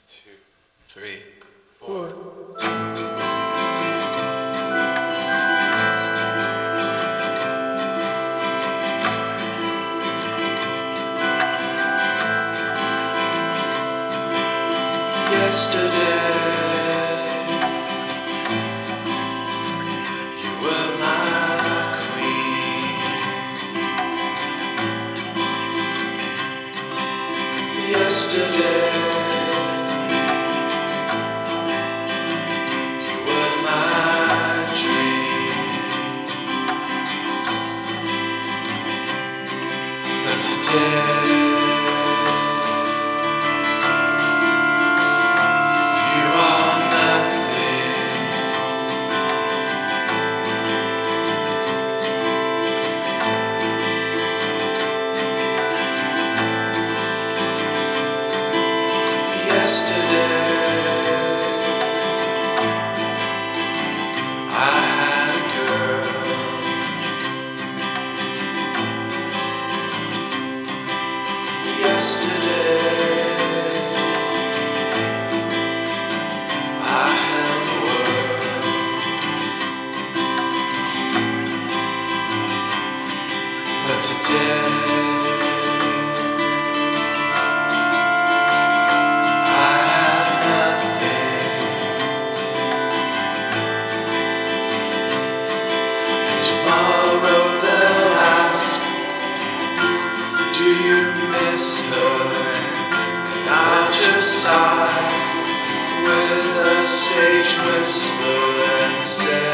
2, 3, 4. Yesterday, you were my queen. Yesterday, you were my dream. But today, yesterday, I had a girl. Yesterday, I held the world. But today, tomorrow they'll ask, do you miss her? And I'll just sigh with a sage whisper and say,